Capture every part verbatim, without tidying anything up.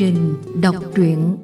trình đọc truyện.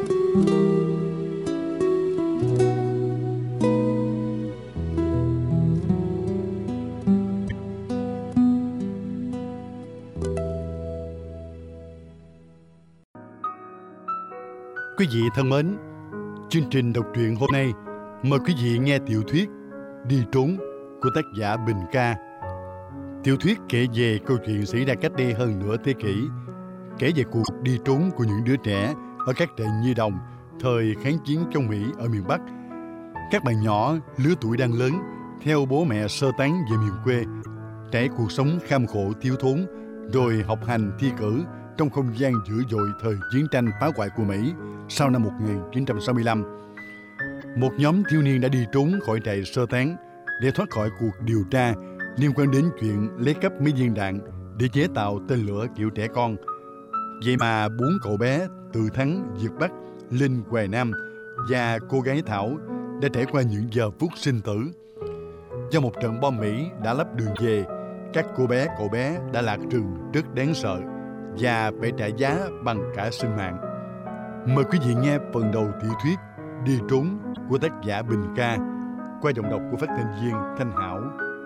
Quý vị thân mến, chương trình đọc truyện hôm nay mời quý vị nghe tiểu thuyết Đi Trốn của tác giả Bình Ca. Tiểu thuyết kể về câu chuyện xảy ra cách đây hơn nửa thế kỷ, kể về cuộc đi trốn của những đứa trẻ ở các trại nhi đồng thời kháng chiến chống Mỹ ở miền Bắc. Các bạn nhỏ lứa tuổi đang lớn theo bố mẹ sơ tán về miền quê, trải cuộc sống kham khổ thiếu thốn, rồi học hành thi cử trong không gian dữ dội thời chiến tranh phá hoại của Mỹ sau năm một nghìn chín trăm sáu mươi lăm. Một nhóm thiếu niên đã đi trốn khỏi trại sơ tán để thoát khỏi cuộc điều tra liên quan đến chuyện lấy cắp mấy viên đạn để chế tạo tên lửa kiểu trẻ con. Vậy mà bốn cậu bé Từ Thắng, Việt Bắc, Linh, Hoài Nam và cô gái Thảo đã trải qua những giờ phút sinh tử. Do một trận bom Mỹ đã lấp đường về, các cô bé cậu bé đã lạc rừng rất đáng sợ và phải trả giá bằng cả sinh mạng. Mời quý vị nghe phần đầu tiểu thuyết Đi Trốn của tác giả Bình Ca qua giọng đọc của phát thanh viên Thanh Hảo.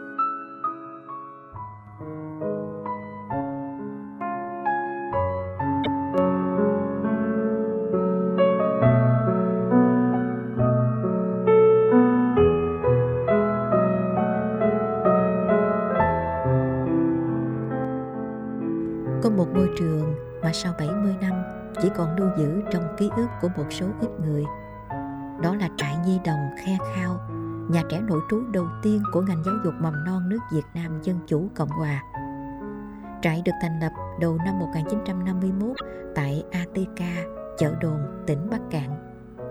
Có một ngôi trường mà sau bảy mươi năm chỉ còn lưu giữ trong ký ức của một số ít người. Đó là trại nhi đồng Khe Khao, nhà trẻ nội trú đầu tiên của ngành giáo dục mầm non nước Việt Nam Dân Chủ Cộng Hòa. Trại được thành lập đầu năm một nghìn chín trăm năm mươi mốt tại a tê ca, Chợ Đồn, tỉnh Bắc Cạn.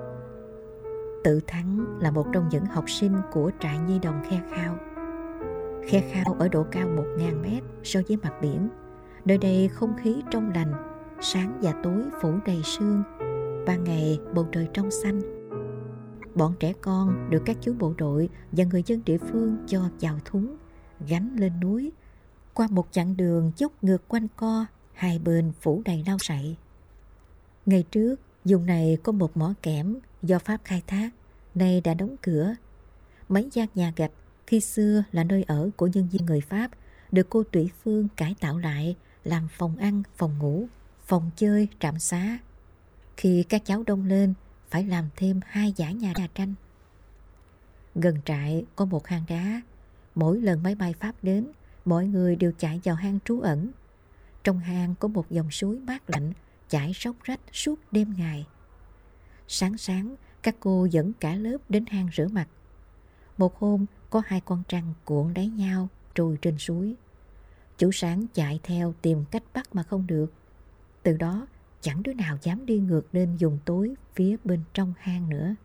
Tự Thắng là một trong những học sinh của trại nhi đồng Khe Khao. Khe Khao ở độ cao một nghìn mét so với mặt biển. Nơi đây không khí trong lành, sáng và tối phủ đầy sương, ban ngày bầu trời trong xanh. Bọn trẻ con được các chú bộ đội và người dân địa phương cho vào thúng, gánh lên núi, qua một chặng đường dốc ngược quanh co, hai bên phủ đầy lau sậy. Ngày trước, vùng này có một mỏ kẽm do Pháp khai thác, nay đã đóng cửa. Mấy gian nhà gạch khi xưa là nơi ở của nhân viên người Pháp được cô Tụy Phương cải tạo lại làm phòng ăn, phòng ngủ, phòng chơi, trạm xá. Khi các cháu đông lên, phải làm thêm hai dãy nhà đa tranh. Gần trại có một hang đá. Mỗi lần máy bay Pháp đến, mọi người đều chạy vào hang trú ẩn. Trong hang có một dòng suối mát lạnh chảy róc rách suốt đêm ngày. Sáng sáng, các cô dẫn cả lớp đến hang rửa mặt. Một hôm, có hai con trăng cuộn đáy nhau trôi trên suối. Chú Sáng chạy theo tìm cách bắt mà không được. Từ đó chẳng đứa nào dám đi ngược lên vùng tối phía bên trong hang nữa.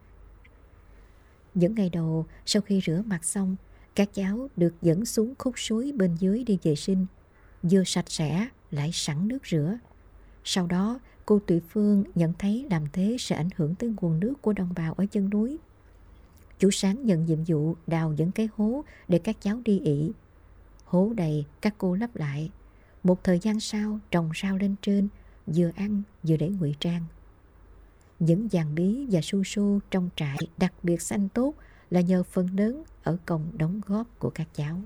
Những ngày đầu sau khi rửa mặt xong, các cháu được dẫn xuống khúc suối bên dưới đi vệ sinh. Vừa sạch sẽ lại sẵn nước rửa. Sau đó cô Tụy Phương nhận thấy làm thế sẽ ảnh hưởng tới nguồn nước của đồng bào ở chân núi. Chú Sáng nhận nhiệm vụ đào những cái hố để các cháu đi ị. Hố đầy các cô lấp lại. Một thời gian sau trồng rau lên trên, vừa ăn vừa để ngụy trang. Những vàng bí và su su trong trại đặc biệt xanh tốt là nhờ phần lớn ở công đóng góp của các cháu.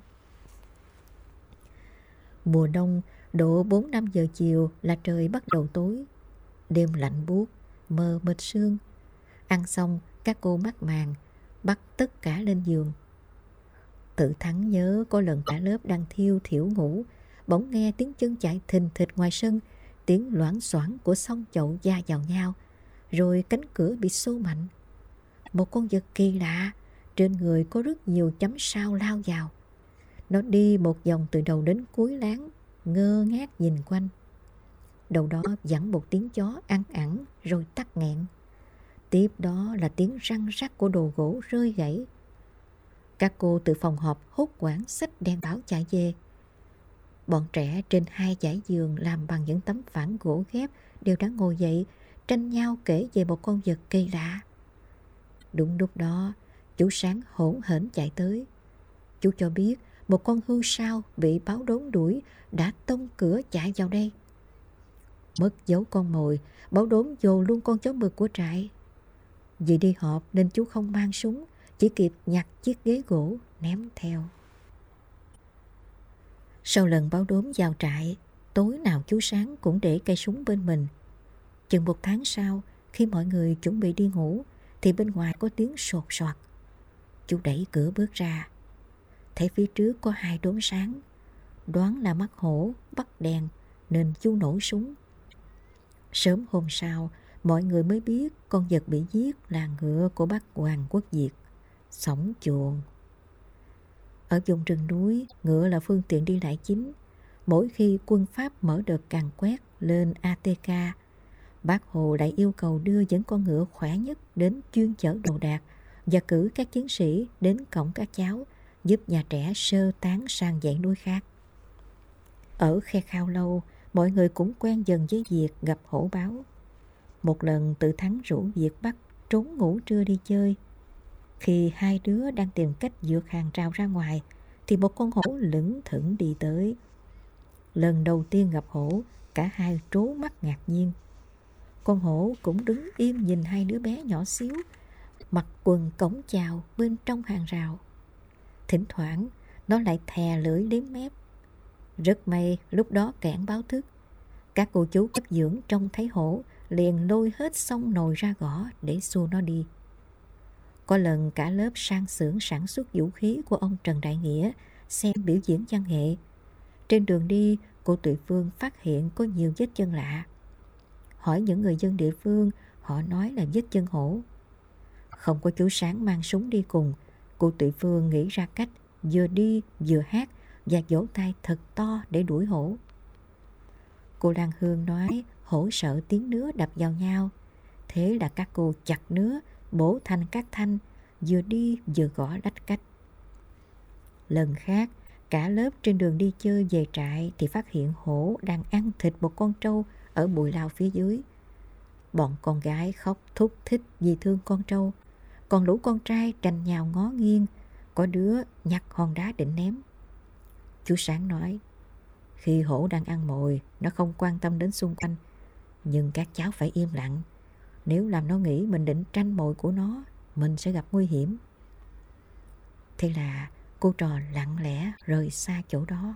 Mùa đông, độ bốn năm giờ chiều là trời bắt đầu tối. Đêm lạnh buốt, mờ mịt sương. Ăn xong, các cô mắc màn, bắt tất cả lên giường. Tự Thắng nhớ có lần cả lớp đang thiêu thiểu ngủ, bỗng nghe tiếng chân chạy thình thịch ngoài sân, tiếng loảng xoảng của xông chậu va vào nhau, rồi cánh cửa bị xô mạnh. Một con vật kỳ lạ, trên người có rất nhiều chấm sao lao vào. Nó đi một vòng từ đầu đến cuối láng, ngơ ngác nhìn quanh. Đầu đó vẳng một tiếng chó ăn ẳng rồi tắc nghẹn. Tiếp đó là tiếng răng rắc của đồ gỗ rơi gãy. Các cô từ phòng họp hốt hoảng xách đèn báo chạy về. Bọn trẻ trên hai dãy giường làm bằng những tấm phản gỗ ghép đều đã ngồi dậy, tranh nhau kể về một con vật kỳ lạ. Đúng lúc đó, chú Sáng hỗn hển chạy tới. Chú cho biết một con hươu sao bị báo đốn đuổi đã tông cửa chạy vào đây. Mất dấu con mồi, Bảo Đốm dồ luôn con chó mực của trại. Vì đi họp nên chú không mang súng, chỉ kịp nhặt chiếc ghế gỗ ném theo. Sau lần Bảo Đốm vào trại, tối nào chú Sáng cũng để cây súng bên mình. Chừng một tháng sau, khi mọi người chuẩn bị đi ngủ, thì bên ngoài có tiếng sột soạt. Chú đẩy cửa bước ra, thấy phía trước có hai đốm sáng. Đoán là mắt hổ bắt đèn nên chú nổ súng. Sớm hôm sau, mọi người mới biết con vật bị giết là ngựa của bác Hoàng Quốc Việt, Sổng Chuồn. Ở vùng rừng núi, ngựa là phương tiện đi lại chính. Mỗi khi quân Pháp mở đợt càn quét lên a tê ca, Bác Hồ lại yêu cầu đưa những con ngựa khỏe nhất đến chuyên chở đồ đạc và cử các chiến sĩ đến cổng các cháu, giúp nhà trẻ sơ tán sang dãy núi khác. Ở Khe Khao Lâu, mọi người cũng quen dần với việc gặp hổ báo. Một lần Tự Thắng rủ Việt Bắc trốn ngủ trưa đi chơi. Khi hai đứa đang tìm cách vượt hàng rào ra ngoài, thì một con hổ lững thững đi tới. Lần đầu tiên gặp hổ, cả hai trố mắt ngạc nhiên. Con hổ cũng đứng im nhìn hai đứa bé nhỏ xíu, mặc quần cổng chào bên trong hàng rào. Thỉnh thoảng, nó lại thè lưỡi liếm mép. Rất may lúc đó Kẻn báo thức. Các cô chú cấp dưỡng trông thấy hổ liền lôi hết xông nồi ra gõ để xua nó đi. Có lần cả lớp sang xưởng sản xuất vũ khí của ông Trần Đại Nghĩa xem biểu diễn văn nghệ. Trên đường đi, cô Tùy Phương phát hiện có nhiều vết chân lạ. Hỏi những người dân địa phương, họ nói là vết chân hổ. Không có chú Sáng mang súng đi cùng, cô Tùy Phương nghĩ ra cách vừa đi vừa hát và vỗ tay thật to để đuổi hổ. Cô Lan Hương nói hổ sợ tiếng nứa đập vào nhau. Thế là các cô chặt nứa, bổ thành các thanh, vừa đi vừa gõ lách cách. Lần khác, cả lớp trên đường đi chơi về trại thì phát hiện hổ đang ăn thịt một con trâu ở bụi lao phía dưới. Bọn con gái khóc thúc thích vì thương con trâu, còn lũ con trai tranh nhào ngó nghiêng, có đứa nhặt hòn đá định ném. Chú Sáng nói, khi hổ đang ăn mồi, nó không quan tâm đến xung quanh, nhưng các cháu phải im lặng. Nếu làm nó nghĩ mình định tranh mồi của nó, mình sẽ gặp nguy hiểm. Thế là cô trò lặng lẽ rời xa chỗ đó.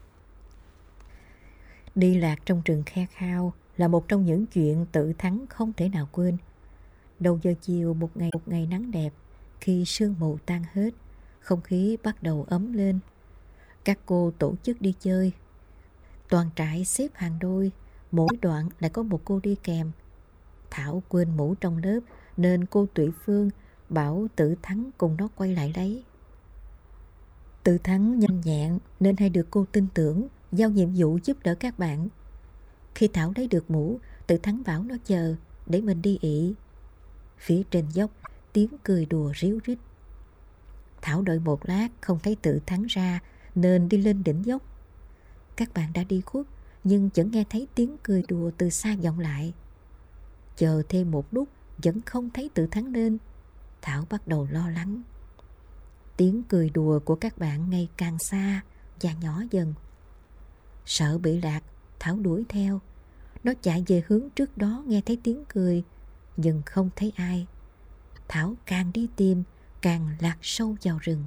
Đi lạc trong rừng Khe Khao là một trong những chuyện Tự Thắng không thể nào quên. Đầu giờ chiều một ngày một ngày nắng đẹp, khi sương mù tan hết, không khí bắt đầu ấm lên. Các cô tổ chức đi chơi. Toàn trại xếp hàng đôi, mỗi đoạn lại có một cô đi kèm. Thảo quên mũ trong lớp nên cô Tụy Phương bảo Tự Thắng cùng nó quay lại lấy. Tự Thắng nhanh nhẹn nên hay được cô tin tưởng, giao nhiệm vụ giúp đỡ các bạn. Khi Thảo lấy được mũ, Tự Thắng bảo nó chờ để mình đi ị. Phía trên dốc, tiếng cười đùa ríu rít. Thảo đợi một lát không thấy Tự Thắng ra nên đi lên đỉnh dốc. Các bạn đã đi khuất nhưng vẫn nghe thấy tiếng cười đùa từ xa vọng lại. Chờ thêm một lúc vẫn không thấy Tự Thắng lên. Thảo bắt đầu lo lắng. Tiếng cười đùa của các bạn ngày càng xa và nhỏ dần. Sợ bị lạc, Thảo đuổi theo. Nó chạy về hướng trước đó nghe thấy tiếng cười, nhưng không thấy ai. Thảo càng đi tìm, càng lạc sâu vào rừng.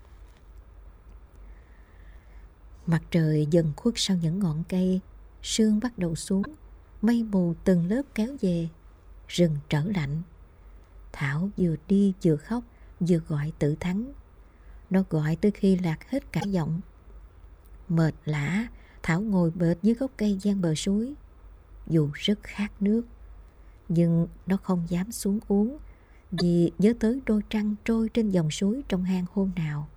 Mặt trời dần khuất sau những ngọn cây, sương bắt đầu xuống, mây mù từng lớp kéo về, rừng trở lạnh. Thảo vừa đi vừa khóc, vừa gọi Tự Thắng. Nó gọi tới khi lạc hết cả giọng. Mệt lả, Thảo ngồi bệt dưới gốc cây gian bờ suối. Dù rất khát nước, nhưng nó không dám xuống uống, vì nhớ tới đôi trăng trôi trên dòng suối trong hang hôm nào.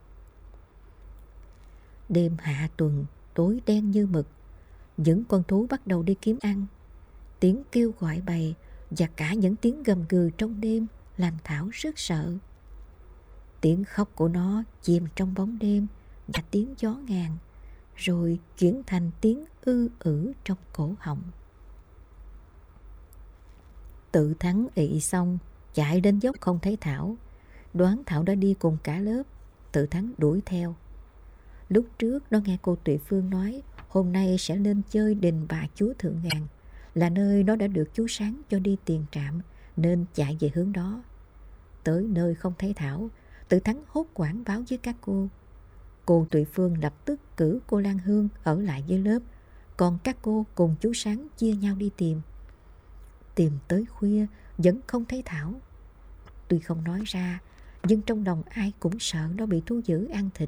Đêm hạ tuần, tối đen như mực. Những con thú bắt đầu đi kiếm ăn. Tiếng kêu gọi bầy và cả những tiếng gầm gừ trong đêm làm Thảo rất sợ. Tiếng khóc của nó chìm trong bóng đêm và tiếng gió ngàn, rồi chuyển thành tiếng ư ử trong cổ họng. Tự Thắng ị xong, chạy đến dốc không thấy Thảo. Đoán Thảo đã đi cùng cả lớp. Tự Thắng đuổi theo. Lúc trước nó nghe cô Tụy Phương nói hôm nay sẽ lên chơi đình bà chúa Thượng Ngàn. là nơi nó đã được chú Sáng cho đi tiền trạm, nên chạy về hướng đó. Tới nơi không thấy Thảo, Tự Thắng hốt hoảng báo với các cô. Cô Tụy Phương lập tức cử cô Lan Hương ở lại với lớp, còn các cô cùng chú Sáng chia nhau đi tìm. Tìm tới khuya vẫn không thấy Thảo. Tuy không nói ra, nhưng trong lòng ai cũng sợ nó bị thú dữ ăn thịt.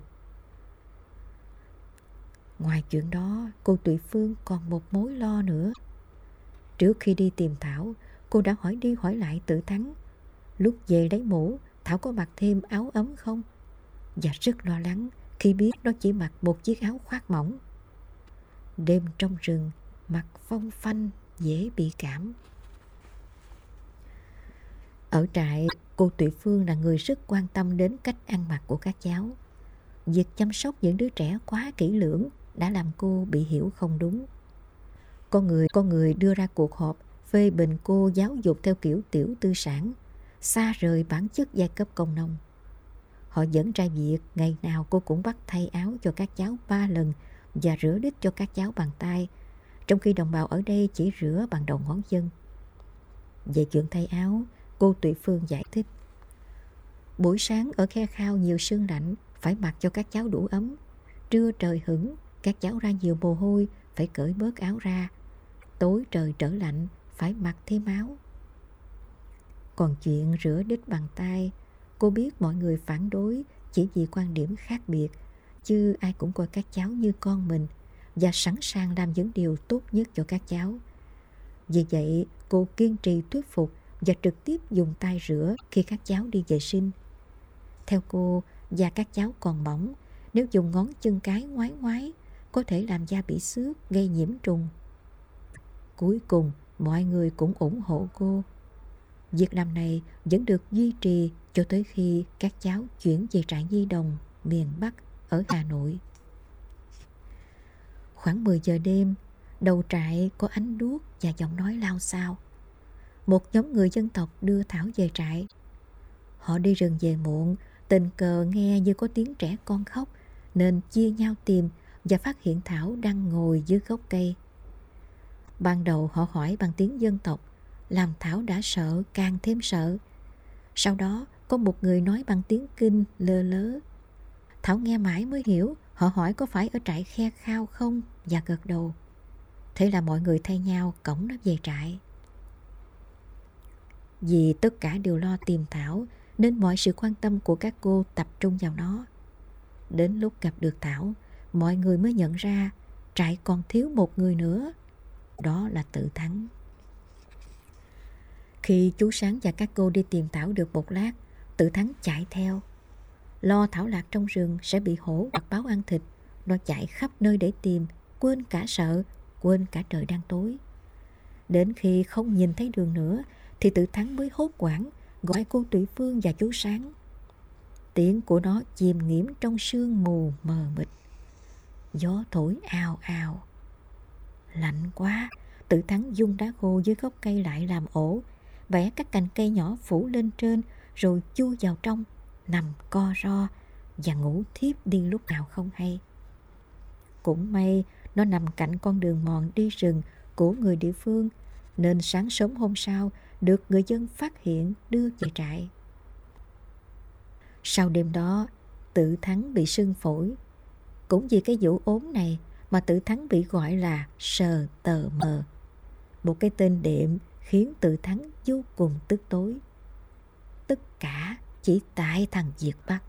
Ngoài chuyện đó, cô Tụy Phương còn một mối lo nữa. Trước khi đi tìm Thảo, cô đã hỏi đi hỏi lại Tự Thắng. Lúc về lấy mũ, Thảo có mặc thêm áo ấm không? Và rất lo lắng khi biết nó chỉ mặc một chiếc áo khoác mỏng. Đêm trong rừng, mặt phong phanh, dễ bị cảm. Ở trại, cô Tụy Phương là người rất quan tâm đến cách ăn mặc của các cháu. Việc chăm sóc những đứa trẻ quá kỹ lưỡng đã làm cô bị hiểu không đúng. Có người, có người đưa ra cuộc họp phê bình cô giáo dục theo kiểu tiểu tư sản, xa rời bản chất giai cấp công nông. Họ dẫn ra việc ngày nào cô cũng bắt thay áo cho các cháu ba lần và rửa đít cho các cháu bằng tay, trong khi đồng bào ở đây chỉ rửa bằng đầu ngón chân. Về chuyện thay áo, cô Tụy Phương giải thích. Buổi sáng ở khe khao nhiều sương lạnh, phải mặc cho các cháu đủ ấm. Trưa trời hửng, các cháu ra nhiều mồ hôi, phải cởi bớt áo ra. Tối trời trở lạnh, phải mặc thêm áo. Còn chuyện rửa đít bằng tay, cô biết mọi người phản đối chỉ vì quan điểm khác biệt, chứ ai cũng coi các cháu như con mình và sẵn sàng làm những điều tốt nhất cho các cháu. Vì vậy, cô kiên trì thuyết phục và trực tiếp dùng tay rửa khi các cháu đi vệ sinh. Theo cô, da các cháu còn mỏng, nếu dùng ngón chân cái ngoái ngoái, có thể làm da bị xước, gây nhiễm trùng. Cuối cùng, mọi người cũng ủng hộ cô. Việc làm này vẫn được duy trì cho tới khi các cháu chuyển về trại nhi đồng miền Bắc ở Hà Nội. Khoảng mười giờ đêm, đầu trại có ánh đuốc và giọng nói lao xao. Một nhóm người dân tộc đưa Thảo về trại. Họ đi rừng về muộn, tình cờ nghe như có tiếng trẻ con khóc, nên chia nhau tìm và phát hiện Thảo đang ngồi dưới gốc cây. Ban đầu họ hỏi bằng tiếng dân tộc, làm Thảo đã sợ càng thêm sợ. Sau đó có một người nói bằng tiếng Kinh lơ lớ. Thảo nghe mãi mới hiểu, họ hỏi có phải ở trại khe khao không và gật đầu. Thế là mọi người thay nhau cõng nó về trại. Vì tất cả đều lo tìm Thảo nên mọi sự quan tâm của các cô tập trung vào nó. Đến lúc gặp được Thảo, mọi người mới nhận ra trại còn thiếu một người nữa. Đó là Tự Thắng. Khi chú Sáng và các cô đi tìm Thảo được một lát, Tự Thắng chạy theo. Lo Thảo lạc trong rừng sẽ bị hổ hoặc báo ăn thịt, nó chạy khắp nơi để tìm, quên cả sợ, quên cả trời đang tối. Đến khi không nhìn thấy đường nữa thì Tự Thắng mới hốt hoảng gọi cô Tụy Phương và chú Sáng. Tiếng của nó chìm nghiễm trong sương mù mờ mịt. Gió thổi ào ào. Lạnh quá, Tự Thắng dung đá khô dưới gốc cây lại làm ổ, vẽ các cành cây nhỏ phủ lên trên, rồi chui vào trong, nằm co ro và ngủ thiếp đi lúc nào không hay. Cũng may nó nằm cạnh con đường mòn đi rừng của người địa phương, nên sáng sớm hôm sau được người dân phát hiện đưa về trại. Sau đêm đó, Tự Thắng bị sưng phổi. Cũng vì cái vụ ốm này mà Tự Thắng bị gọi là sờ tờ mờ, một cái tên đệm khiến Tự Thắng vô cùng tức tối. Tất cả chỉ tại thằng Việt Bắc.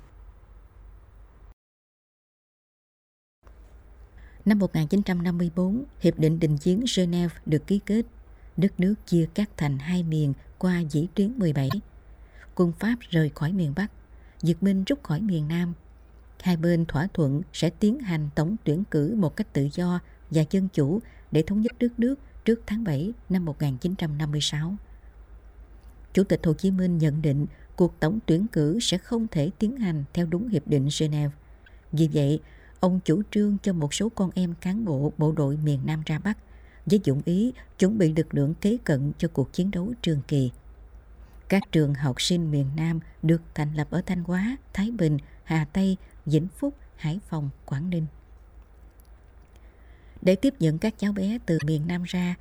Năm một nghìn chín trăm năm mươi tư, Hiệp định Đình chiến Geneva được ký kết. Đất nước chia cắt thành hai miền qua vĩ tuyến mười bảy. Quân Pháp rời khỏi miền Bắc, Việt Minh rút khỏi miền Nam. Hai bên thỏa thuận sẽ tiến hành tổng tuyển cử một cách tự do và dân chủ để thống nhất đất nước trước tháng bảy năm một nghìn chín trăm năm mươi sáu. Chủ tịch Hồ Chí Minh nhận định cuộc tổng tuyển cử sẽ không thể tiến hành theo đúng Hiệp định Geneva. Vì vậy, ông chủ trương cho một số con em cán bộ bộ đội miền Nam ra Bắc, với dụng ý chuẩn bị lực lượng kế cận cho cuộc chiến đấu trường kỳ. Các trường học sinh miền Nam được thành lập ở Thanh Hóa, Thái Bình, Hà Tây, Vĩnh Phúc, Hải Phòng, Quảng Ninh. Để tiếp nhận các cháu bé từ miền Nam ra,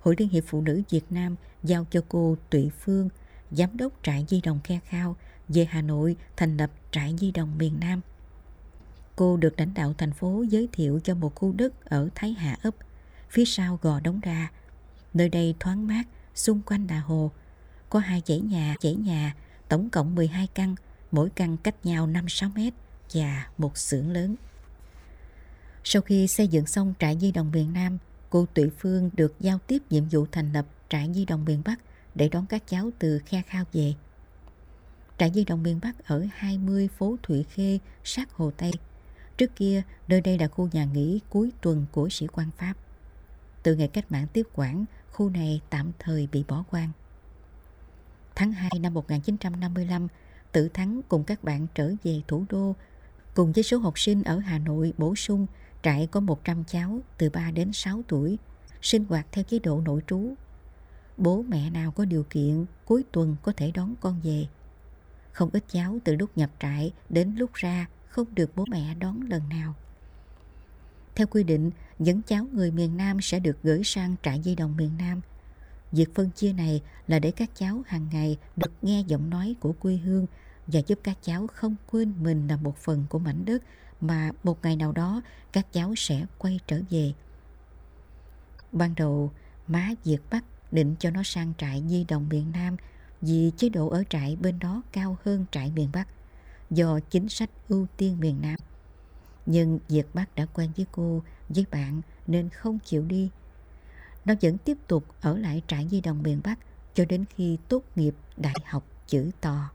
Hội Liên hiệp Phụ nữ Việt Nam giao cho cô Tụy Phương, giám đốc trại Di đồng Khe Khao, về Hà Nội thành lập trại Di đồng miền Nam. Cô được lãnh đạo thành phố giới thiệu cho một khu đất ở Thái Hà ấp, phía sau Gò Đống Đa. Nơi đây thoáng mát, xung quanh là hồ. Có hai dãy nhà, dãy nhà, tổng cộng mười hai căn, mỗi căn cách nhau năm sáu mét và một xưởng lớn. Sau khi xây dựng xong trại Di đồng miền Nam, cô Tụy Phương được giao tiếp nhiệm vụ thành lập trại Di đồng miền Bắc để đón các cháu từ Khe Khao về. Trại Di đồng miền Bắc ở hai mươi phố Thụy Khê, sát Hồ Tây. Trước kia, nơi đây là khu nhà nghỉ cuối tuần của sĩ quan Pháp. Từ ngày cách mạng tiếp quản, khu này tạm thời bị bỏ hoang. Tháng hai năm một nghìn chín trăm năm mươi lăm, Tự Thắng cùng các bạn trở về thủ đô. Cùng với số học sinh ở Hà Nội bổ sung, trại có một trăm cháu từ ba đến sáu tuổi, sinh hoạt theo chế độ nội trú. Bố mẹ nào có điều kiện, cuối tuần có thể đón con về. Không ít cháu từ lúc nhập trại đến lúc ra không được bố mẹ đón lần nào. Theo quy định, những cháu người miền Nam sẽ được gửi sang trại Di đồng miền Nam. Việc phân chia này là để các cháu hàng ngày được nghe giọng nói của quê hương và giúp các cháu không quên mình là một phần của mảnh đất mà một ngày nào đó các cháu sẽ quay trở về. Ban đầu, má Việt Bắc định cho nó sang trại Di đồng miền Nam vì chế độ ở trại bên đó cao hơn trại miền Bắc, do chính sách ưu tiên miền Nam. Nhưng Việt Bắc đã quen với cô, với bạn nên không chịu đi. Nó vẫn tiếp tục ở lại trại Di đồng miền Bắc cho đến khi tốt nghiệp đại học chữ to.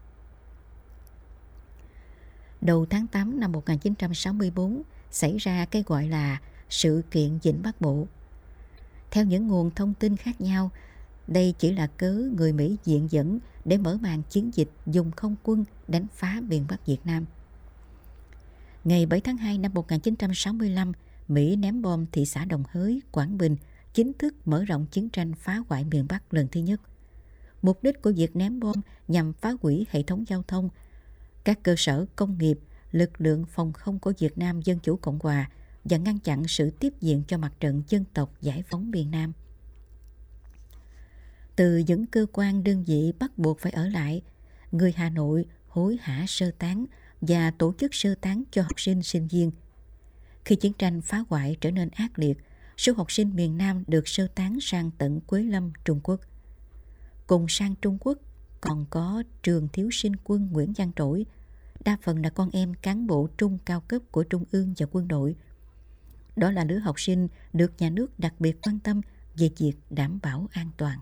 Đầu tháng tám năm một nghìn chín trăm sáu mươi tư xảy ra cái gọi là sự kiện Vịnh Bắc Bộ. Theo những nguồn thông tin khác nhau, đây chỉ là cớ người Mỹ viện dẫn để mở màn chiến dịch dùng không quân đánh phá miền Bắc Việt Nam. Ngày bảy tháng hai năm một nghìn chín trăm sáu mươi lăm, Mỹ ném bom thị xã Đồng Hới, Quảng Bình, chính thức mở rộng chiến tranh phá hoại miền Bắc lần thứ nhất. Mục đích của việc ném bom nhằm phá hủy hệ thống giao thông, các cơ sở công nghiệp, lực lượng phòng không của Việt Nam Dân Chủ Cộng Hòa và ngăn chặn sự tiếp diện cho mặt trận dân tộc giải phóng miền Nam. Từ những cơ quan đơn vị bắt buộc phải ở lại, người Hà Nội hối hả sơ tán và tổ chức sơ tán cho học sinh sinh viên. Khi chiến tranh phá hoại trở nên ác liệt, số học sinh miền Nam được sơ tán sang tận Quế Lâm, Trung Quốc. Cùng sang Trung Quốc còn có trường thiếu sinh quân Nguyễn Văn Trỗi, đa phần là con em cán bộ trung cao cấp của Trung ương và quân đội. Đó là lứa học sinh được nhà nước đặc biệt quan tâm về việc đảm bảo an toàn.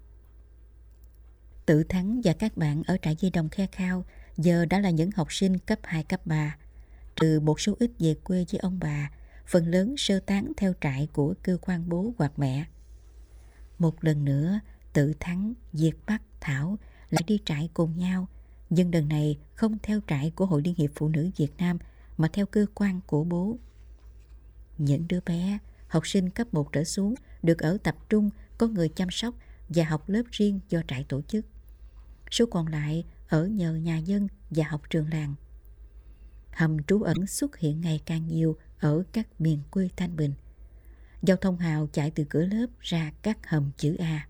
Tự Thắng và các bạn ở trại Di đồng Khe Khao giờ đã là những học sinh cấp hai, cấp ba. Trừ một số ít về quê với ông bà, phần lớn sơ tán theo trại của cơ quan bố hoặc mẹ. Một lần nữa, Tự Thắng, Việt Bắc, Thảo lại đi trại cùng nhau, nhưng lần này không theo trại của Hội Liên hiệp Phụ nữ Việt Nam mà theo cơ quan của bố. Những đứa bé, học sinh cấp một trở xuống được ở tập trung, có người chăm sóc và học lớp riêng do trại tổ chức. Số còn lại ở nhờ nhà dân và học trường làng. Hầm trú ẩn xuất hiện ngày càng nhiều ở các miền quê Thanh Bình. Giao thông hào chạy từ cửa lớp ra các hầm chữ A.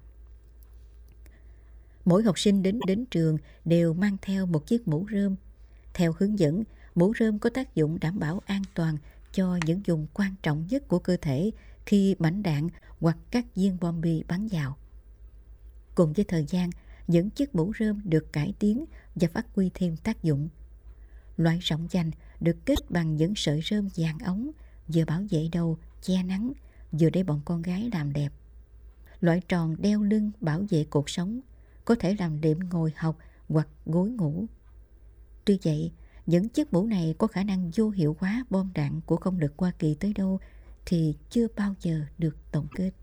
Mỗi học sinh đến đến trường đều mang theo một chiếc mũ rơm. Theo hướng dẫn, mũ rơm có tác dụng đảm bảo an toàn cho những vùng quan trọng nhất của cơ thể khi mảnh đạn hoặc các viên bom bi bắn vào. Cùng với thời gian, những chiếc mũ rơm được cải tiến và phát huy thêm tác dụng. Loại rộng vành được kết bằng những sợi rơm vàng ống, vừa bảo vệ đầu, che nắng, vừa để bọn con gái làm đẹp. Loại tròn đeo lưng bảo vệ cột sống, có thể làm đệm ngồi học hoặc gối ngủ. Tuy vậy, những chiếc mũ này có khả năng vô hiệu hóa bom đạn của không lực Hoa Kỳ tới đâu thì chưa bao giờ được tổng kết.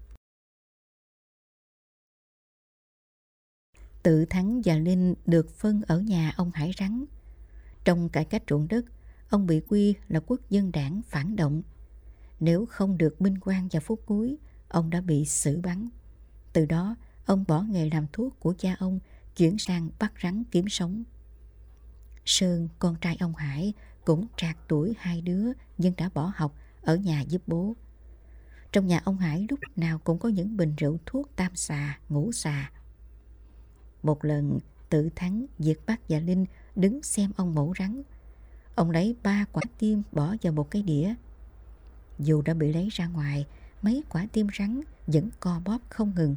Tự Thắng và Linh được phân ở nhà ông Hải Rắn. Trong cải cách ruộng đất, ông bị quy là quốc dân đảng phản động. Nếu không được minh oan và phúc cuối, ông đã bị xử bắn. Từ đó, ông bỏ nghề làm thuốc của cha ông, chuyển sang bắt rắn kiếm sống. Sơn, con trai ông Hải, cũng trạc tuổi hai đứa nhưng đã bỏ học ở nhà giúp bố. Trong nhà ông Hải lúc nào cũng có những bình rượu thuốc tam xà, ngũ xà. Một lần Tự Thắng, Diệt Bắc và Linh đứng xem ông mổ rắn. Ông lấy ba quả tim bỏ vào một cái đĩa. Dù đã bị lấy ra ngoài, mấy quả tim rắn vẫn co bóp không ngừng.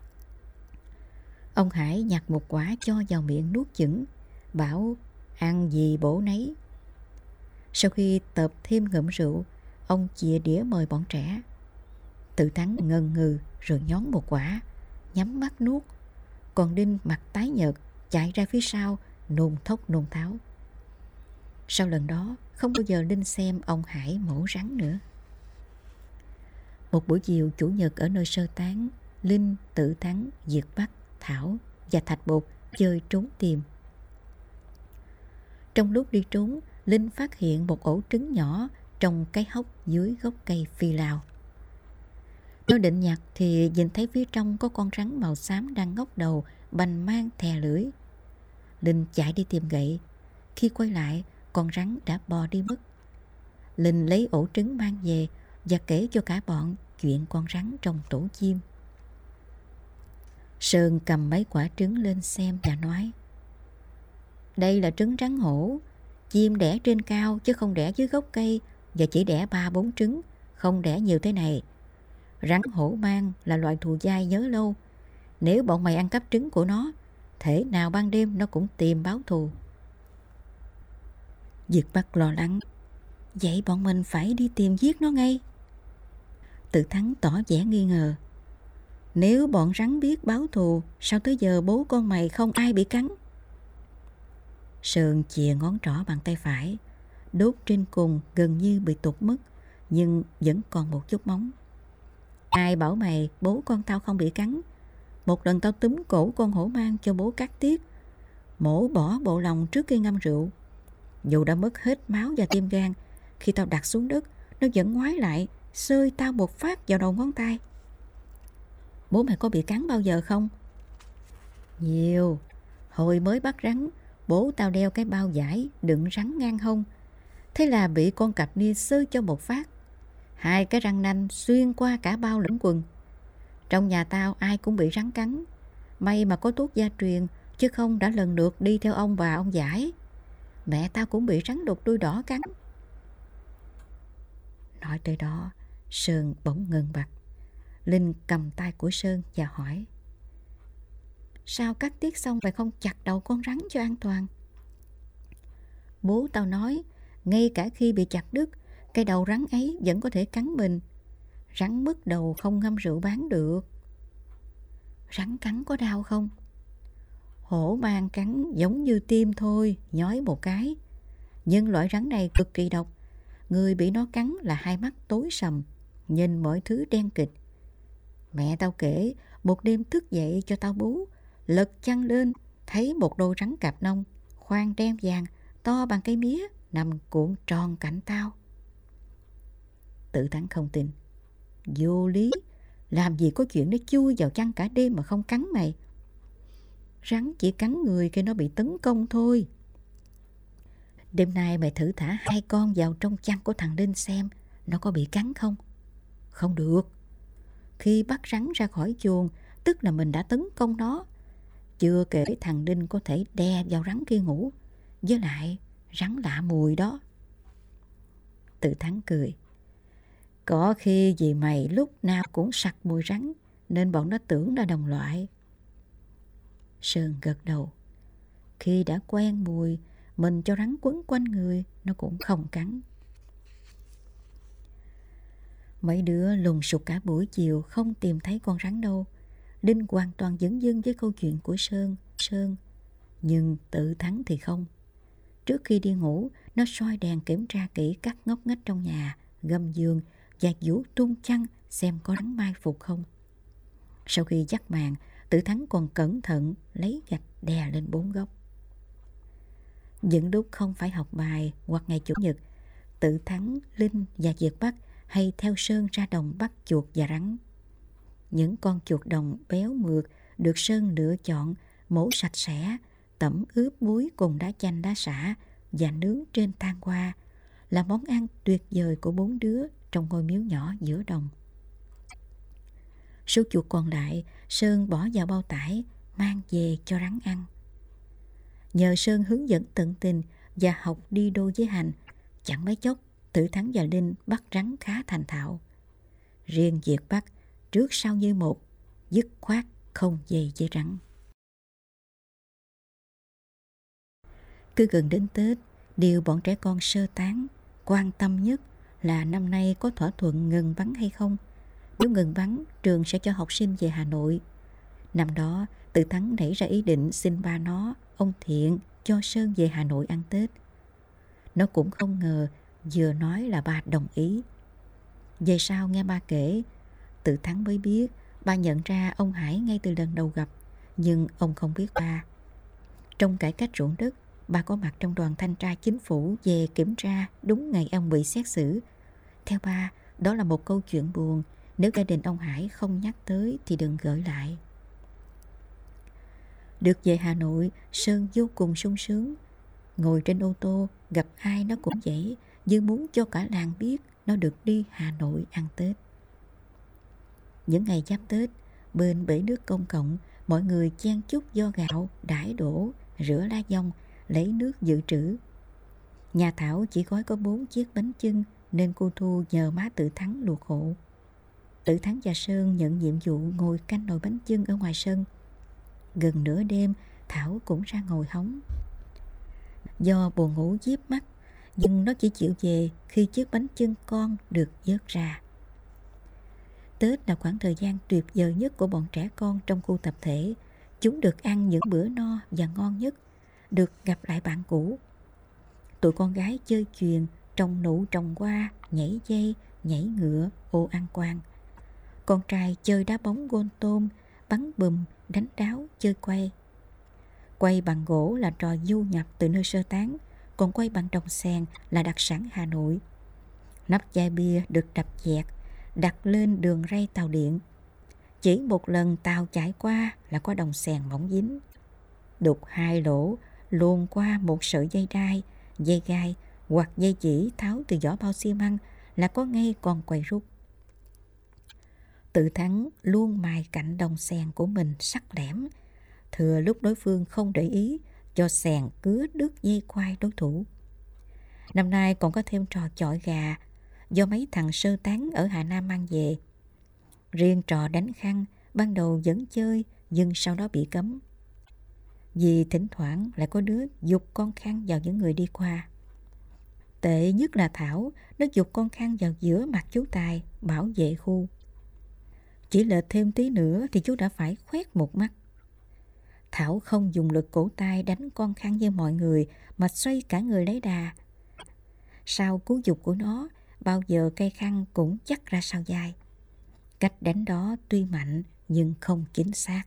Ông Hải nhặt một quả cho vào miệng nuốt chửng, bảo ăn gì bổ nấy. Sau khi tợp thêm ngụm rượu, ông chìa đĩa mời bọn trẻ. Tự Thắng ngần ngừ rồi nhón một quả, nhắm mắt nuốt. Còn Đinh mặt tái nhợt chạy ra phía sau, nôn thốc nôn tháo. Sau lần đó không bao giờ Linh xem ông Hải mổ rắn nữa. Một buổi chiều chủ nhật ở nơi sơ tán, Linh, Tự Thắng, Diệt Bắc, Thảo và Thạch Bột chơi trốn tìm. Trong lúc đi trốn, Linh phát hiện một ổ trứng nhỏ trong cái hốc dưới gốc cây phi lao. Nó định nhặt thì nhìn thấy phía trong có con rắn màu xám đang ngóc đầu, bành mang thè lưỡi. Linh chạy đi tìm gậy. Khi quay lại, con rắn đã bò đi mất. Linh lấy ổ trứng mang về và kể cho cả bọn chuyện con rắn trong tổ chim. Sơn cầm mấy quả trứng lên xem và nói: đây là trứng rắn hổ. Chim đẻ trên cao chứ không đẻ dưới gốc cây, và chỉ đẻ ba bốn trứng, không đẻ nhiều thế này. Rắn hổ mang là loài thù dai nhớ lâu. Nếu bọn mày ăn cắp trứng của nó, thể nào ban đêm nó cũng tìm báo thù. Diệt Bắc lo lắng: vậy bọn mình phải đi tìm giết nó ngay. Tự Thắng tỏ vẻ nghi ngờ: nếu bọn rắn biết báo thù, sao tới giờ bố con mày không ai bị cắn? Sơn chìa ngón trỏ bằng tay phải, đốt trên cùng gần như bị tụt mất, nhưng vẫn còn một chút móng. Ai bảo mày bố con tao không bị cắn? Một lần tao túm cổ con hổ mang cho bố cắt tiết, mổ bỏ bộ lòng trước khi ngâm rượu. Dù đã mất hết máu và tim gan, khi tao đặt xuống đất, nó vẫn ngoái lại, xơi tao một phát vào đầu ngón tay. Bố mày có bị cắn bao giờ không? Nhiều. Hồi mới bắt rắn, bố tao đeo cái bao vải đựng rắn ngang hông. Thế là bị con cặp ni xơi cho một phát. Hai cái răng nanh xuyên qua cả bao lẫn quần. Trong nhà tao ai cũng bị rắn cắn. May mà có thuốc gia truyền, chứ không đã lần lượt đi theo ông bà ông giải. Mẹ tao cũng bị rắn đục đuôi đỏ cắn. Nói tới đó, Sơn bỗng ngừng bặt. Linh cầm tay của Sơn và hỏi: sao cắt tiết xong mày không chặt đầu con rắn cho an toàn? Bố tao nói, ngay cả khi bị chặt đứt, cái đầu rắn ấy vẫn có thể cắn mình. Rắn mất đầu không ngâm rượu bán được. Rắn cắn có đau không? Hổ mang cắn giống như tim thôi, nhói một cái. Nhưng loại rắn này cực kỳ độc. Người bị nó cắn là hai mắt tối sầm, nhìn mọi thứ đen kịt. Mẹ tao kể, một đêm thức dậy cho tao bú, lật chăn lên, thấy một đôi rắn cạp nông, khoang đen vàng, to bằng cây mía, nằm cuộn tròn cạnh tao. Tự Thắng không tin. Vô lý, làm gì có chuyện nó chui vào chăn cả đêm mà không cắn mày. Rắn chỉ cắn người khi nó bị tấn công thôi. Đêm nay mày thử thả hai con vào trong chăn của thằng Linh xem nó có bị cắn không. Không được. Khi bắt rắn ra khỏi chuồng, tức là mình đã tấn công nó. Chưa kể thằng Đinh có thể đè vào rắn kia ngủ. Với lại rắn lạ mùi đó. Tự Thắng cười. Có khi vì mày lúc nào cũng sặc mùi rắn, nên bọn nó tưởng là đồng loại. Sơn gật đầu. Khi đã quen mùi, mình cho rắn quấn quanh người, nó cũng không cắn. Mấy đứa lùng sục cả buổi chiều không tìm thấy con rắn đâu. Đinh hoàn toàn dửng dưng với câu chuyện của Sơn. Sơn Nhưng Tự Thắng thì không. Trước khi đi ngủ, nó soi đèn kiểm tra kỹ các ngóc ngách trong nhà, gầm giường và vũ tung chăn xem có rắn mai phục không. Sau khi dắt màn, Tự Thắng còn cẩn thận lấy gạch đè lên bốn góc. Những lúc không phải học bài hoặc ngày Chủ nhật, Tự Thắng, Linh và Diệt Bắc hay theo Sơn ra đồng bắt chuột và rắn. Những con chuột đồng béo mượt được Sơn lựa chọn, mổ sạch sẽ, tẩm ướp muối cùng đá chanh đá sả và nướng trên than hoa, là món ăn tuyệt vời của bốn đứa trong ngôi miếu nhỏ giữa đồng. Số chuột còn lại Sơn bỏ vào bao tải mang về cho rắn ăn. Nhờ Sơn hướng dẫn tận tình và học đi đôi với hành, chẳng mấy chốc Tử Thắng và Linh bắt rắn khá thành thạo. Riêng việc bắt trước sau như một, dứt khoát không về với rắn. Cứ gần đến Tết, điều bọn trẻ con sơ tán quan tâm nhất là năm nay có thỏa thuận ngừng bắn hay không. Nếu ngừng bắn, trường sẽ cho học sinh về Hà Nội. Năm đó, Tử Thắng nảy ra ý định xin ba nó, ông Thiện, cho Sơn về Hà Nội ăn Tết. Nó cũng không ngờ vừa nói là ba đồng ý. Về sau nghe ba kể, Tử Thắng mới biết ba nhận ra ông Hải ngay từ lần đầu gặp, nhưng ông không biết ba. Trong cải cách ruộng đất, ba có mặt trong đoàn thanh tra chính phủ về kiểm tra đúng ngày ông bị xét xử. Theo ba, đó là một câu chuyện buồn, nếu gia đình ông Hải không nhắc tới thì đừng gợi lại. Được về Hà Nội, Sơn vô cùng sung sướng. Ngồi trên ô tô, gặp ai nó cũng vậy, như muốn cho cả làng biết nó được đi Hà Nội ăn Tết. Những ngày giáp Tết, bên bể nước công cộng, mọi người chen chúc do gạo, đãi đổ, rửa lá dong, lấy nước dự trữ. Nhà Thảo chỉ gói có bốn chiếc bánh chưng nên cô Thu nhờ má Tử Thắng luộc hộ. Tử Thắng và Sơn nhận nhiệm vụ ngồi canh nồi bánh chưng ở ngoài sân. Gần nửa đêm, Thảo cũng ra ngồi hóng. Do buồn ngủ díp mắt, nhưng nó chỉ chịu về khi chiếc bánh chưng con được vớt ra. Tết là khoảng thời gian tuyệt vời nhất của bọn trẻ con trong khu tập thể. Chúng được ăn những bữa no và ngon nhất, được gặp lại bạn cũ. Tụi con gái chơi chuyền, trồng nụ trồng hoa, nhảy dây, nhảy ngựa, ô ăn quan. Con trai chơi đá bóng gôn tôm, bắn bùm, đánh đáo, chơi quay. Quay bằng gỗ là trò du nhập từ nơi sơ tán, còn quay bằng đồng xèn là đặc sản Hà Nội. Nắp chai bia được đập dẹt, đặt lên đường ray tàu điện. Chỉ một lần tàu chạy qua là có đồng xèn mỏng dính. Đục hai lỗ, luồn qua một sợi dây đai, dây gai hoặc dây chỉ tháo từ vỏ bao xi măng là có ngay con quay rút. Tử Thắng luôn mài cạnh đồng xèn của mình sắc lẻm, thừa lúc đối phương không để ý cho xèn cứa đứt dây quai đối thủ. Năm nay còn có thêm trò chọi gà do mấy thằng sơ tán ở Hà Nam mang về. Riêng trò đánh khăn ban đầu vẫn chơi nhưng sau đó bị cấm, vì thỉnh thoảng lại có đứa giục con khăn vào những người đi qua. Tệ nhất là Thảo, nó giục con khăn vào giữa mặt chú Tài, bảo vệ khu. Chỉ lệch thêm tí nữa thì chú đã phải khoét một mắt. Thảo không dùng lực cổ tay đánh con khăn như mọi người mà xoay cả người lấy đà. Sau cú giục của nó, bao giờ cây khăn cũng chắc ra sau vai. Cách đánh đó tuy mạnh nhưng không chính xác.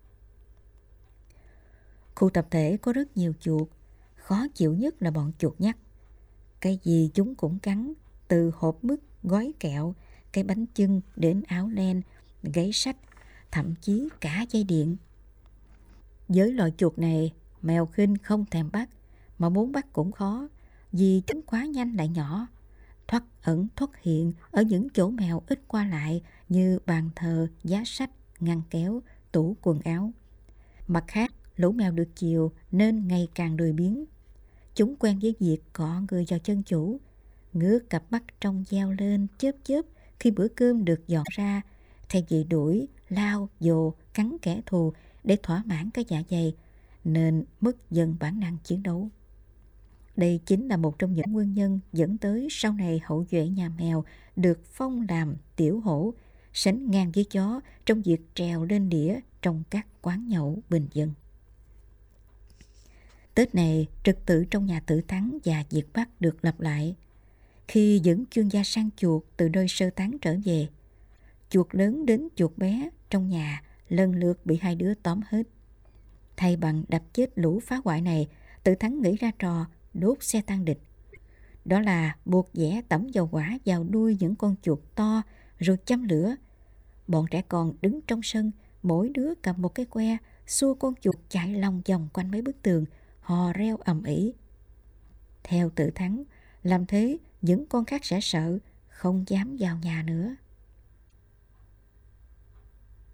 Khu tập thể có rất nhiều chuột, khó chịu nhất là bọn chuột nhắt. Cái gì chúng cũng cắn, từ hộp mứt, gói kẹo, cái bánh chưng đến áo len, gáy sách, thậm chí cả dây điện. Với loại chuột này, mèo khinh không thèm bắt, mà muốn bắt cũng khó, vì chúng quá nhanh lại nhỏ, thoắt ẩn thoắt hiện ở những chỗ mèo ít qua lại như bàn thờ, giá sách, ngăn kéo, tủ quần áo. Mặt khác, lũ mèo được chiều nên ngày càng lười biếng. Chúng quen với việc cọ người vào chân chủ, ngước cặp mắt trong veo lên chớp chớp khi bữa cơm được dọn ra, thay vì đuổi, lao, dồ, cắn kẻ thù để thỏa mãn cái dạ dày, nên mất dần bản năng chiến đấu. Đây chính là một trong những nguyên nhân dẫn tới sau này hậu duệ nhà mèo được phong làm tiểu hổ, sánh ngang với chó trong việc trèo lên đĩa trong các quán nhậu bình dân. Tết này, trật tự trong nhà Tử Thắng và Việt Bắc được lặp lại. Khi những chuyên gia săn chuột từ nơi sơ tán trở về, chuột lớn đến chuột bé trong nhà lần lượt bị hai đứa tóm hết. Thay bằng đập chết lũ phá hoại này, Tử Thắng nghĩ ra trò đốt xe tăng địch. Đó là buộc dẻ tẩm dầu hỏa vào đuôi những con chuột to rồi châm lửa. Bọn trẻ con đứng trong sân, mỗi đứa cầm một cái que, xua con chuột chạy lòng vòng quanh mấy bức tường, hò reo ầm ĩ. Theo Tử Thắng, làm thế những con khác sẽ sợ, không dám vào nhà nữa.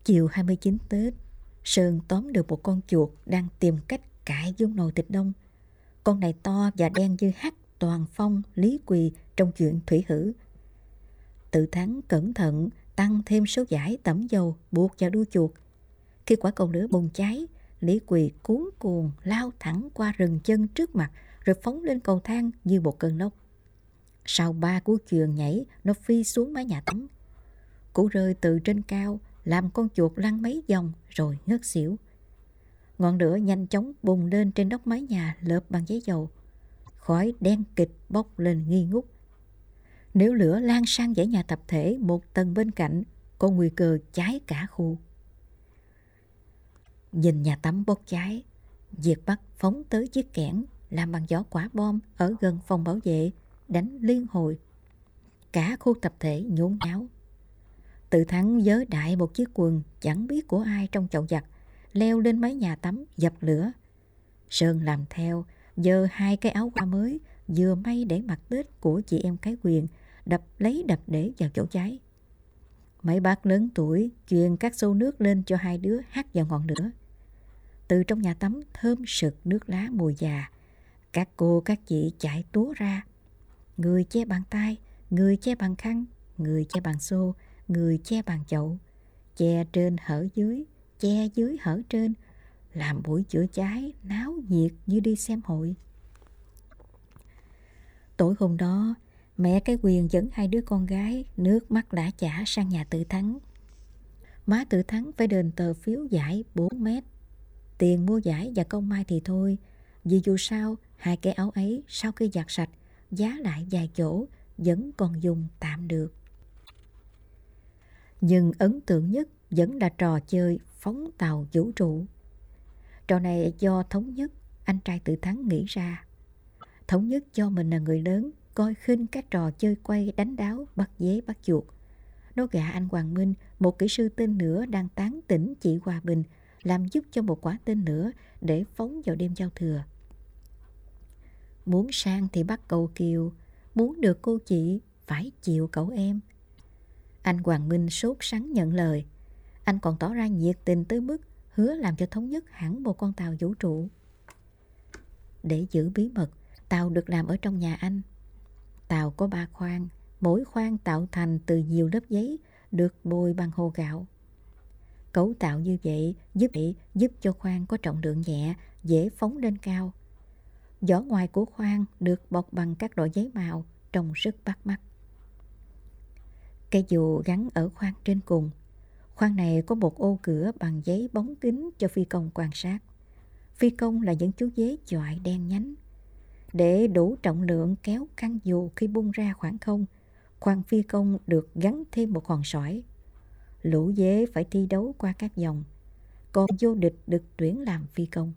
Chiều hai mươi chín Tết, Sơn tóm được một con chuột đang tìm cách cạy vô nồi thịt đông. Con này to và đen như hắc Toàn Phong, Lý Quỳ trong chuyện thủy hử. Tự Thắng cẩn thận tăng thêm số dải tẩm dầu buộc vào đuôi chuột. Khi quả cầu lửa bùng cháy, Lý Quỳ cuống cuồng lao thẳng qua rừng chân trước mặt rồi phóng lên cầu thang như một cơn lốc. Sau ba cú chuyền nhảy, nó phi xuống mái nhà tắm. Cú rơi từ trên cao làm con chuột lăn mấy vòng rồi ngất xỉu. Ngọn lửa nhanh chóng bùng lên trên nóc mái nhà lợp bằng giấy dầu. Khói đen kịt bốc lên nghi ngút. Nếu lửa lan sang dãy nhà tập thể một tầng bên cạnh, có nguy cơ cháy cả khu. Nhìn nhà tắm bốc cháy, Việt Bắc phóng tới chiếc kẽn làm bằng vỏ quả bom ở gần phòng bảo vệ, đánh liên hồi. Cả khu tập thể nhốn nháo. Tự Thắng vớ đại một chiếc quần chẳng biết của ai trong chậu giặt, leo lên mái nhà tắm dập lửa. Sơn làm theo, giơ hai cái áo qua mới vừa may để mặc Tết của chị em Cái Quyền, đập lấy đập để vào chỗ cháy. Mấy bác lớn tuổi truyền các xô nước lên cho hai đứa hắt vào ngọn lửa. Từ trong nhà tắm thơm sực nước lá mùi già. Các cô các chị chạy túa ra. Người che bằng tay, người che bằng khăn, người che bằng xô, người che bằng chậu. Che trên hở dưới, che dưới hở trên, làm buổi chữa cháy náo nhiệt như đi xem hội. Tối hôm đó, mẹ Cái Quyền dẫn hai đứa con gái nước mắt lã chả sang nhà Tự Thắng. Má Tự Thắng phải đền tờ phiếu giải bốn mét. Tiền mua giải và công mai thì thôi, vì dù sao hai cái áo ấy sau khi giặt sạch, giá lại vài chỗ vẫn còn dùng tạm được. Nhưng ấn tượng nhất vẫn là trò chơi phóng tàu vũ trụ. Trò này do Thống Nhất, anh trai Tự Thắng nghĩ ra. Thống Nhất cho mình là người lớn, coi khinh các trò chơi quay đánh đáo, bắt dế bắt chuột. Nó gạ anh Hoàng Minh, một kỹ sư tên nữa đang tán tỉnh chị Hòa Bình, làm giúp cho một quả tên nữa để phóng vào đêm giao thừa. Muốn sang thì bắt cầu kiều, muốn được cô chị phải chịu cậu em. Anh Hoàng Minh sốt sắng nhận lời. Anh còn tỏ ra nhiệt tình tới mức hứa làm cho Thống Nhất hẳn một con tàu vũ trụ. Để giữ bí mật, tàu được làm ở trong nhà anh. Tàu có ba khoang, mỗi khoang tạo thành từ nhiều lớp giấy, được bồi bằng hồ gạo. Cấu tạo như vậy giúp giúp cho khoang có trọng lượng nhẹ, dễ phóng lên cao. Vỏ ngoài của khoang được bọc bằng các loại giấy màu, trông rất bắt mắt. Cây dù gắn ở khoang trên cùng. Khoang này có một ô cửa bằng giấy bóng kính cho phi công quan sát. Phi công là những chú dế chọi đen nhánh. Để đủ trọng lượng kéo căn dù khi bung ra khoảng không, khoang phi công được gắn thêm một hòn sỏi. Lũ dế phải thi đấu qua các vòng, còn vô địch được tuyển làm phi công.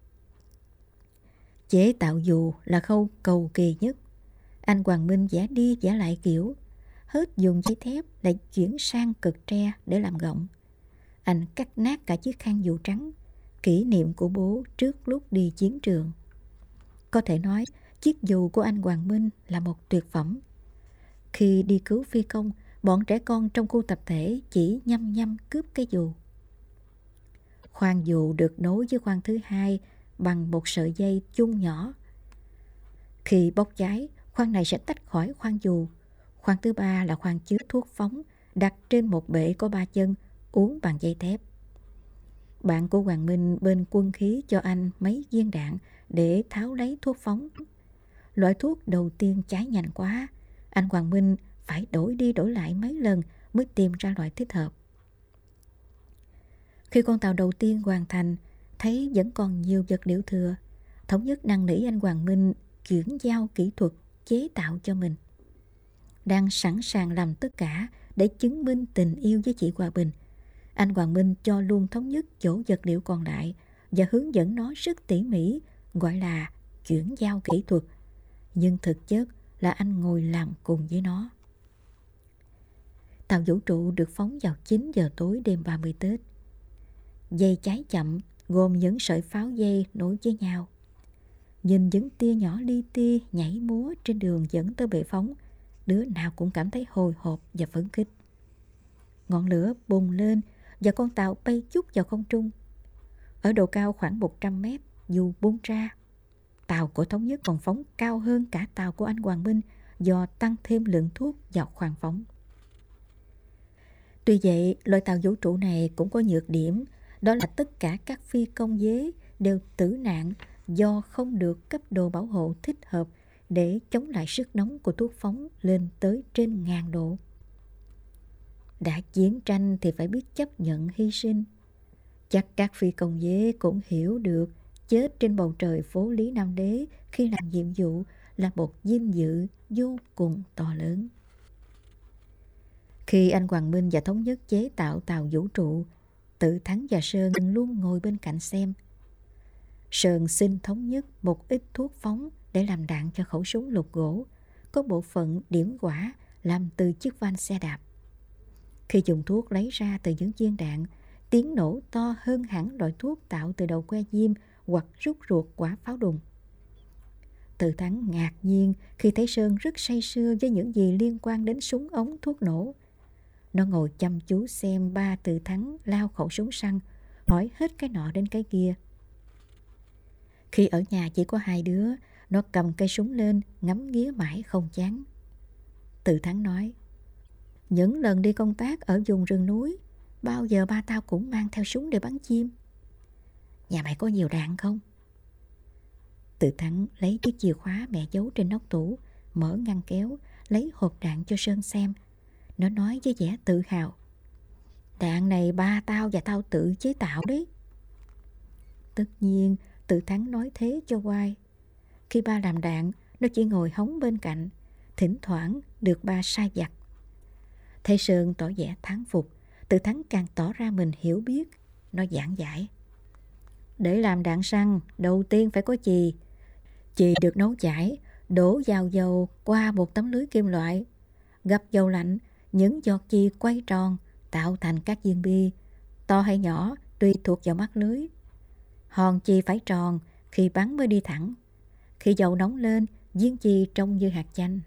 Chế tạo dù là khâu cầu kỳ nhất. Anh Hoàng Minh vẽ đi vẽ lại kiểu, hết dùng giấy thép lại chuyển sang cực tre để làm gọng. Anh cắt nát cả chiếc khăn dù trắng, kỷ niệm của bố trước lúc đi chiến trường. Có thể nói, chiếc dù của anh Hoàng Minh là một tuyệt phẩm. Khi đi cứu phi công, bọn trẻ con trong khu tập thể chỉ nhăm nhăm cướp cái dù. Khoang dù được nối với khoang thứ hai bằng một sợi dây chun nhỏ. Khi bốc cháy, khoang này sẽ tách khỏi khoang dù. Khoang thứ ba là khoang chứa thuốc phóng, đặt trên một bệ có ba chân, uốn bằng dây thép. Bạn của Hoàng Minh bên quân khí cho anh mấy viên đạn để tháo lấy thuốc phóng. Loại thuốc đầu tiên cháy nhanh quá, anh Hoàng Minh phải đổi đi đổi lại mấy lần mới tìm ra loại thích hợp. Khi con tàu đầu tiên hoàn thành, thấy vẫn còn nhiều vật liệu thừa, Thống Nhất năn nỉ anh Hoàng Minh chuyển giao kỹ thuật chế tạo cho mình. Đang sẵn sàng làm tất cả để chứng minh tình yêu với chị Hòa Bình, anh Hoàng Minh cho luôn Thống Nhất chỗ vật liệu còn lại và hướng dẫn nó rất tỉ mỉ, gọi là chuyển giao kỹ thuật. Nhưng thực chất là anh ngồi làm cùng với nó. Tàu vũ trụ được phóng vào chín giờ tối đêm ba mươi Tết. Dây cháy chậm, gồm những sợi pháo dây nối với nhau. Nhìn những tia nhỏ li ti nhảy múa trên đường dẫn tới bệ phóng, đứa nào cũng cảm thấy hồi hộp và phấn khích. Ngọn lửa bùng lên và con tàu bay chút vào không trung. Ở độ cao khoảng một trăm mét, dù buông ra, tàu của Thống nhất còn phóng cao hơn cả tàu của anh Hoàng Minh do tăng thêm lượng thuốc vào khoang phóng. Tuy vậy, loại tàu vũ trụ này cũng có nhược điểm, đó là tất cả các phi công dế đều tử nạn do không được cấp đồ bảo hộ thích hợp để chống lại sức nóng của thuốc phóng lên tới trên ngàn độ. Đã chiến tranh thì phải biết chấp nhận hy sinh. Chắc các phi công dế cũng hiểu được chết trên bầu trời phố Lý Nam Đế khi làm nhiệm vụ là một vinh dự vô cùng to lớn. Khi anh Hoàng Minh và Thống nhất chế tạo tàu vũ trụ, Tự Thắng và Sơn luôn ngồi bên cạnh xem. Sơn xin Thống nhất một ít thuốc phóng để làm đạn cho khẩu súng lục gỗ, có bộ phận điểm quả làm từ chiếc van xe đạp. Khi dùng thuốc lấy ra từ những viên đạn, tiếng nổ to hơn hẳn loại thuốc tạo từ đầu que diêm hoặc rút ruột quả pháo đùng. Tự Thắng ngạc nhiên khi thấy Sơn rất say sưa với những gì liên quan đến súng ống thuốc nổ. Nó ngồi chăm chú xem ba Tự Thắng lao khẩu súng săn, hỏi hết cái nọ đến cái kia. Khi ở nhà chỉ có hai đứa, nó cầm cây súng lên, ngắm nghía mãi không chán. Tự Thắng nói, những lần đi công tác ở vùng rừng núi, bao giờ ba tao cũng mang theo súng để bắn chim. Nhà mày có nhiều đạn không? Tự Thắng lấy chiếc chìa khóa mẹ giấu trên nóc tủ, mở ngăn kéo, lấy hộp đạn cho Sơn xem. Nó nói với vẻ tự hào, đạn này ba tao và tao tự chế tạo đấy. Tất nhiên Tự Thắng nói thế cho oai. Khi ba làm đạn, nó chỉ ngồi hóng bên cạnh, thỉnh thoảng được ba sai vặt. Thấy Sơn tỏ vẻ thán phục, Tự Thắng càng tỏ ra mình hiểu biết. Nó giảng giải, để làm đạn săn, đầu tiên phải có chì. Chì được nấu chảy, đổ vào dầu qua một tấm lưới kim loại. Gặp dầu lạnh, những giọt chì quay tròn, tạo thành các viên bi, to hay nhỏ tùy thuộc vào mắt lưới. Hòn chì phải tròn, khi bắn mới đi thẳng. Khi dầu nóng lên, viên chì trông như hạt chanh.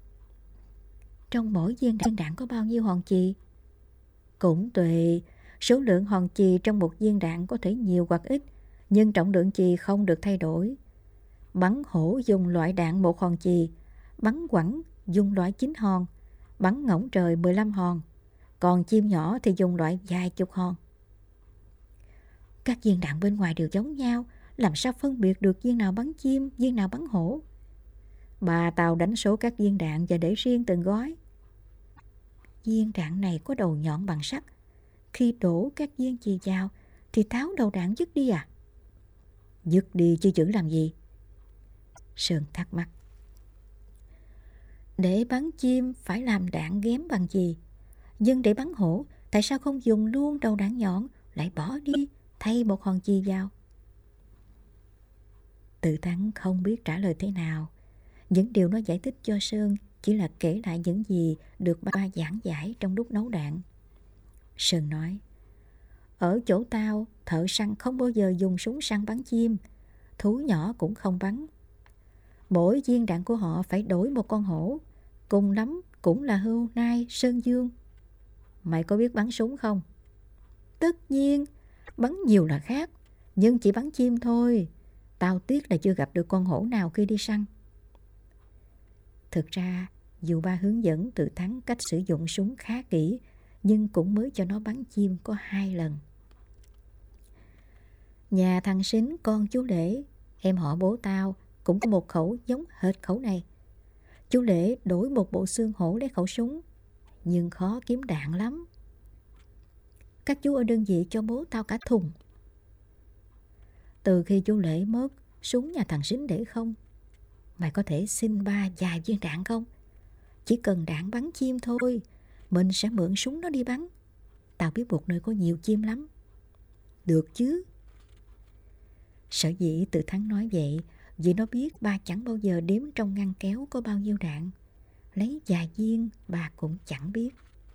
Trong mỗi viên đạn có bao nhiêu hòn chì? Cũng tùy, số lượng hòn chì trong một viên đạn có thể nhiều hoặc ít, nhưng trọng lượng chì không được thay đổi. Bắn hổ dùng loại đạn một hòn chì, bắn quẳng dùng loại chín hòn, bắn ngỗng trời mười lăm hòn, còn chim nhỏ thì dùng loại vài chục hòn. Các viên đạn bên ngoài đều giống nhau, làm sao phân biệt được viên nào bắn chim, viên nào bắn hổ? Bà tao đánh số các viên đạn và để riêng từng gói. Viên đạn này có đầu nhọn bằng sắt. Khi đổ các viên chì vào thì tháo đầu đạn dứt đi à? Dứt đi chứ giữ làm gì? Sơn thắc mắc. Để bắn chim phải làm đạn ghém bằng gì? Nhưng để bắn hổ, tại sao không dùng luôn đầu đạn nhọn, lại bỏ đi, thay một hòn chì vào? Tự Thắng không biết trả lời thế nào. Những điều nó giải thích cho Sơn chỉ là kể lại những gì được ba giảng giải trong lúc nấu đạn. Sơn nói, ở chỗ tao, thợ săn không bao giờ dùng súng săn bắn chim, thú nhỏ cũng không bắn. Mỗi viên đạn của họ phải đổi một con hổ, cùng lắm cũng là hươu nai, sơn dương. Mày có biết bắn súng không? Tất nhiên, bắn nhiều là khác, nhưng chỉ bắn chim thôi. Tao tiếc là chưa gặp được con hổ nào khi đi săn. Thực ra, dù ba hướng dẫn Tự Thắng cách sử dụng súng khá kỹ, nhưng cũng mới cho nó bắn chim có hai lần. Nhà thằng Sính con chú Lễ, em họ bố tao, cũng có một khẩu giống hệt khẩu này. Chú Lễ đổi một bộ xương hổ lấy khẩu súng, nhưng khó kiếm đạn lắm. Các chú ở đơn vị cho bố tao cả thùng. Từ khi chú Lễ mất, súng nhà thằng Sính để không. Mày có thể xin ba vài viên đạn không? Chỉ cần đạn bắn chim thôi, mình sẽ mượn súng nó đi bắn. Tao biết một nơi có nhiều chim lắm. Được chứ? Sở dĩ Tự Thắng nói vậy vì nó biết ba chẳng bao giờ đếm trong ngăn kéo có bao nhiêu đạn. Lấy vài viên ba cũng chẳng biết.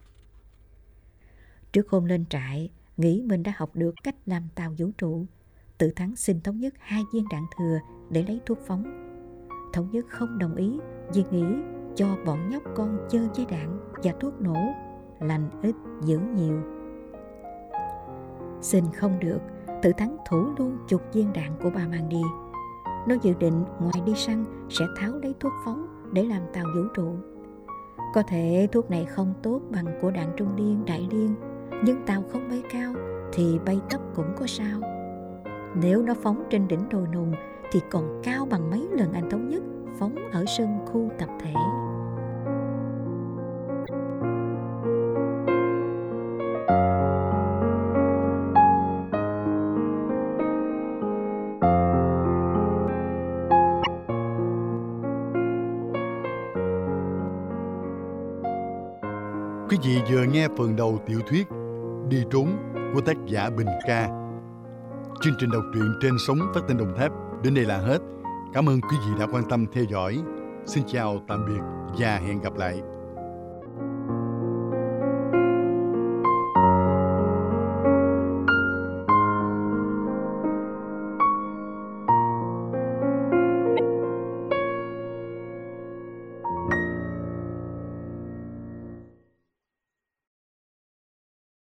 Trước hôm lên trại, nghĩ mình đã học được cách làm tàu vũ trụ, Tự Thắng xin Thống nhất hai viên đạn thừa để lấy thuốc phóng. Thống nhất không đồng ý vì nghĩ cho bọn nhóc con chơi với đạn và thuốc nổ, lành ít giữ nhiều. Xin không được, Tự Thắng thủ luôn chục viên đạn của bà mang đi. Nó dự định ngoài đi săn sẽ tháo lấy thuốc phóng để làm tàu vũ trụ. Có thể thuốc này không tốt bằng của đạn trung liên, đại liên, nhưng tàu không bay cao thì bay thấp cũng có sao. Nếu nó phóng trên đỉnh đồi Nùng thì còn cao bằng mấy lần anh Thống Nhất phóng ở sân khu tập thể. Quý vị vừa nghe phần đầu tiểu thuyết Đi Trốn của tác giả Bình Ca. Chương trình đọc truyện trên sóng phát thanh Đồng Tháp đến đây là hết. Cảm ơn quý vị đã quan tâm theo dõi. Xin chào, tạm biệt và hẹn gặp lại.